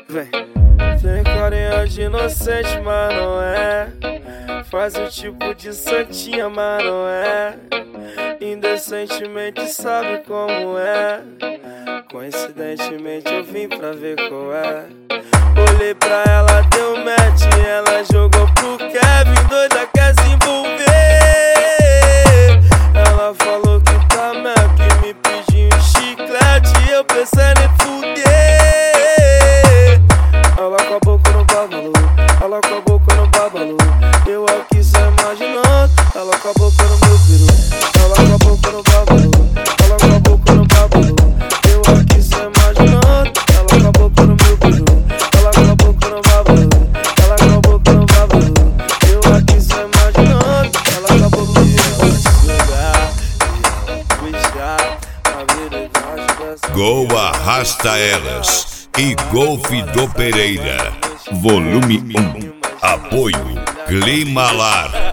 Vem. Tem carinha de inocente, mas não é. Faz o tipo de santinha, mas não é. Indecentemente sabe como é. Coincidentemente eu vim pra ver qual é. Olhei pra ela, deu match, ela jogou pro Kevin, doida quer se envolver. Ela falou que tá mal, que me pediu um chiclete, eu pensei em fuder. Ela com a boca no babalu, ela com a boca no babalu. Eu aqui só imaginando, ela com a boca no meu peru. Ela com a boca no babalu, ela com a boca no babalu. Eu aqui só imaginando, ela com a boca no meu peru. Ela com a boca no babalu, ela com a boca no babalu. Eu aqui só imaginando, ela com a boca no meu peru. Gol Arrasta Elas e Golfe do Pereira. Volume 1. Apoio Climalar.